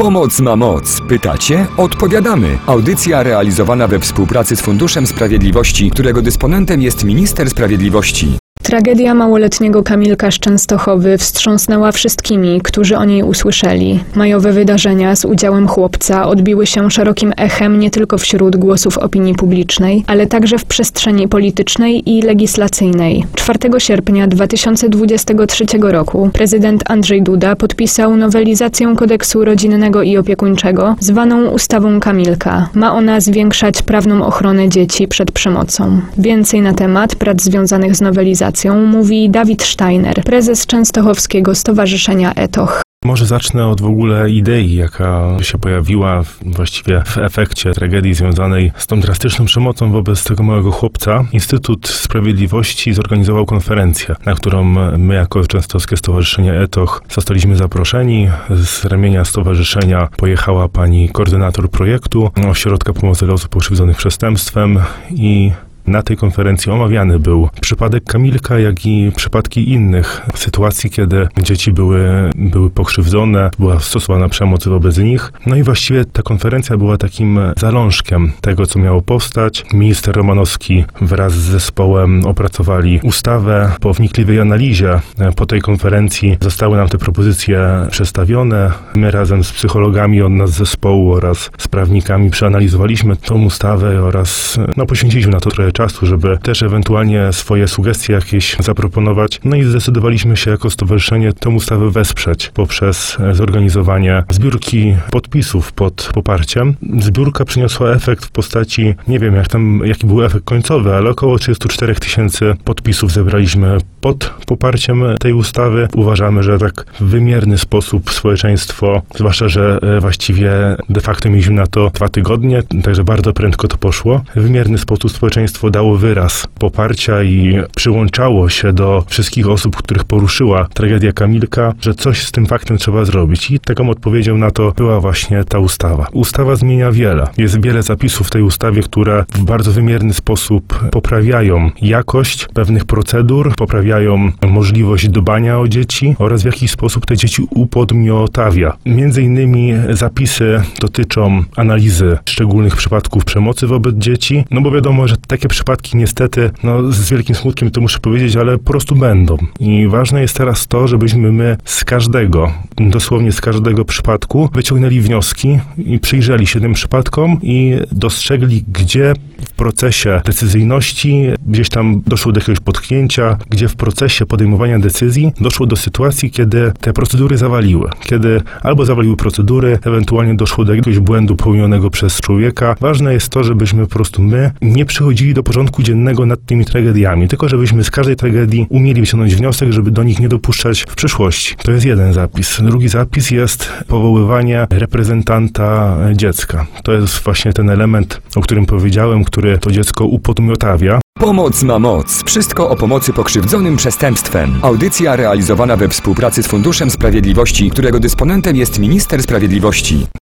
Pomoc ma moc. Pytacie? Odpowiadamy. Audycja realizowana we współpracy z Funduszem Sprawiedliwości, którego dysponentem jest Minister Sprawiedliwości. Tragedia małoletniego Kamilka z Częstochowy wstrząsnęła wszystkimi, którzy o niej usłyszeli. Majowe wydarzenia z udziałem chłopca odbiły się szerokim echem nie tylko wśród głosów opinii publicznej, ale także w przestrzeni politycznej i legislacyjnej. 4 sierpnia 2023 roku prezydent Andrzej Duda podpisał nowelizację kodeksu rodzinnego i opiekuńczego, zwaną ustawą Kamilka. Ma ona zwiększać prawną ochronę dzieci przed przemocą. Więcej na temat prac związanych z nowelizacją mówi Dawid Steiner, prezes Częstochowskiego Stowarzyszenia ETOCH. Może zacznę od w ogóle idei, jaka się pojawiła właściwie w efekcie tragedii związanej z tą drastyczną przemocą wobec tego małego chłopca. Instytut Sprawiedliwości zorganizował konferencję, na którą my jako Częstochowskie Stowarzyszenie ETOCH zostaliśmy zaproszeni. Z ramienia stowarzyszenia pojechała pani koordynator projektu Ośrodka Pomocy dla Osób Pokrzywdzonych Przestępstwem i na tej konferencji omawiany był przypadek Kamilka, jak i przypadki innych sytuacji, kiedy dzieci były pokrzywdzone, była stosowana przemoc wobec nich. No i właściwie ta konferencja była takim zalążkiem tego, co miało powstać. Minister Romanowski wraz z zespołem opracowali ustawę. Po wnikliwej analizie po tej konferencji zostały nam te propozycje przedstawione. My razem z psychologami od nas z zespołu oraz z prawnikami przeanalizowaliśmy tą ustawę oraz poświęciliśmy na to trochę czasu, żeby też ewentualnie swoje sugestie jakieś zaproponować. No i zdecydowaliśmy się jako stowarzyszenie tę ustawę wesprzeć poprzez zorganizowanie zbiórki podpisów pod poparciem. Zbiórka przyniosła efekt w postaci, nie wiem jaki był efekt końcowy, ale około 34 000 podpisów zebraliśmy pod poparciem tej ustawy. Uważamy, że tak w wymierny sposób społeczeństwo, zwłaszcza, że właściwie de facto mieliśmy na to 2 tygodnie, także bardzo prędko to poszło. W wymierny sposób społeczeństwo dało wyraz poparcia i przyłączało się do wszystkich osób, których poruszyła tragedia Kamilka, że coś z tym faktem trzeba zrobić. I taką odpowiedzią na to była właśnie ta ustawa. Ustawa zmienia wiele. Jest wiele zapisów w tej ustawie, które w bardzo wymierny sposób poprawiają jakość pewnych procedur, poprawiają możliwość dbania o dzieci oraz w jakiś sposób te dzieci upodmiotawia. Między innymi zapisy dotyczą analizy szczególnych przypadków przemocy wobec dzieci, bo wiadomo, że takie przypadki niestety, z wielkim smutkiem to muszę powiedzieć, ale po prostu będą. I ważne jest teraz to, żebyśmy my dosłownie z każdego przypadku wyciągnęli wnioski i przyjrzeli się tym przypadkom i dostrzegli, gdzie w procesie decyzyjności gdzieś tam doszło do jakiegoś potknięcia, gdzie w procesie podejmowania decyzji doszło do sytuacji, kiedy te procedury zawaliły. Kiedy albo zawaliły procedury, ewentualnie doszło do jakiegoś błędu popełnionego przez człowieka. Ważne jest to, żebyśmy po prostu my nie przychodzili do porządku dziennego nad tymi tragediami, tylko żebyśmy z każdej tragedii umieli wyciągnąć wniosek, żeby do nich nie dopuszczać w przyszłości. To jest jeden zapis. Drugi zapis jest powoływanie reprezentanta dziecka. To jest właśnie ten element, o którym powiedziałem, który to dziecko upodmiotawia. Pomoc ma moc. Wszystko o pomocy pokrzywdzonym przestępstwem. Audycja realizowana we współpracy z Funduszem Sprawiedliwości, którego dysponentem jest Minister Sprawiedliwości.